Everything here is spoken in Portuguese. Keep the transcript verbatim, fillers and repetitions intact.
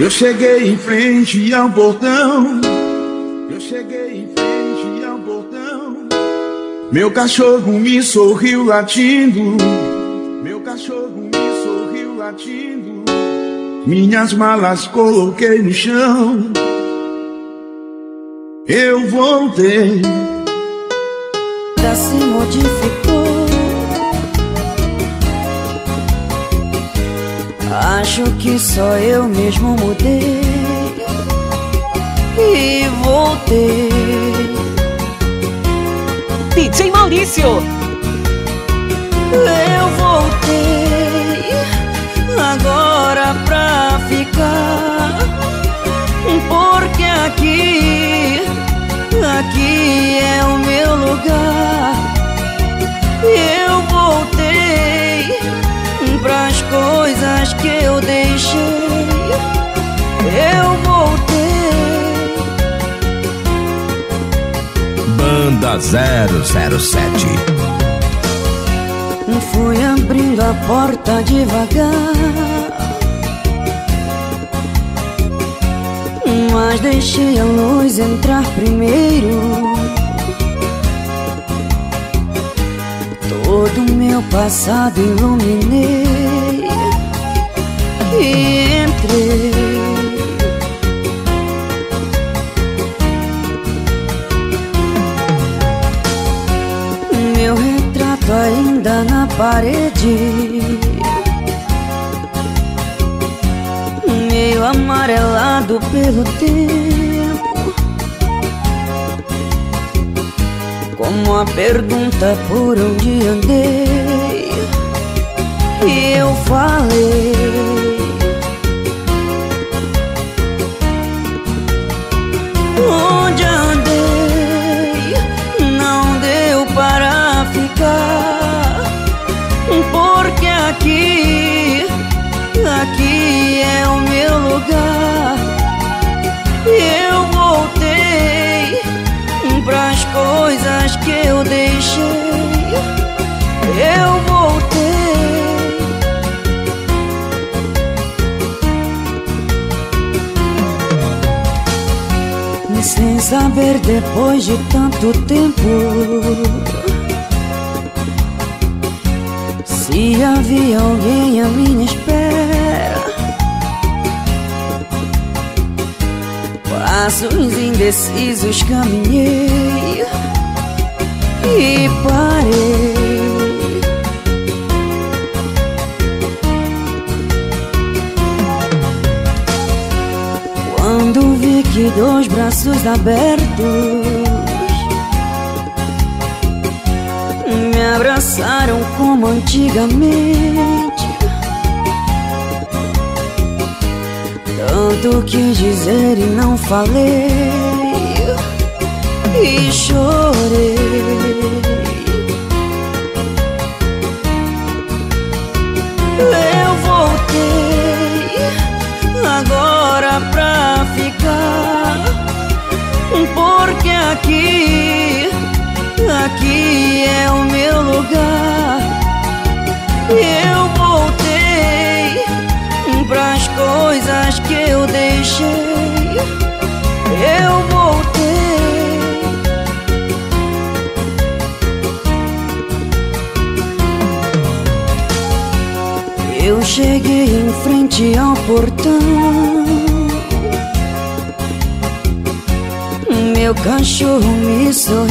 Eu cheguei em frente ao portão. Eu cheguei em frente ao portão. Meu cachorro me sorriu latindo. Meu cachorro me sorriu latindo. Minhas malas coloquei no chão. Eu voltei. Já se modificou. Acho que só eu mesmo mudei e voltei. D J Maurício. Eu voltei agora pra ficar, porque aqui, aqui é o meu lugar. Eu voltei pras coisas que eu deixei. Eu voltei. Banda zero zero sete. Fui abrindo a porta devagar, mas deixei a luz entrar primeiro. Todo o meu passado iluminei e entrei. Meu retrato ainda na parede, meio amarelado pelo tempo, como a pergunta por onde andei. E eu falei, onde andei, não deu para ficar, porque aqui, aqui é o meu lugar. Eu voltei pras coisas que eu deixei. Eu voltei. E sem saber, depois de tanto tempo, se havia alguém à minha espera. Passos indecisos caminhei e parei. Quando vi que dois braços abertos me abraçaram como antigamente, tanto quis dizer e não falei, e chorei. Eu voltei agora pra ficar, porque aqui, aqui é o meu lugar. Eu voltei pras coisas que eu deixei. Eu voltei. Eu cheguei em frente ao portão. Meu cachorro me sorriu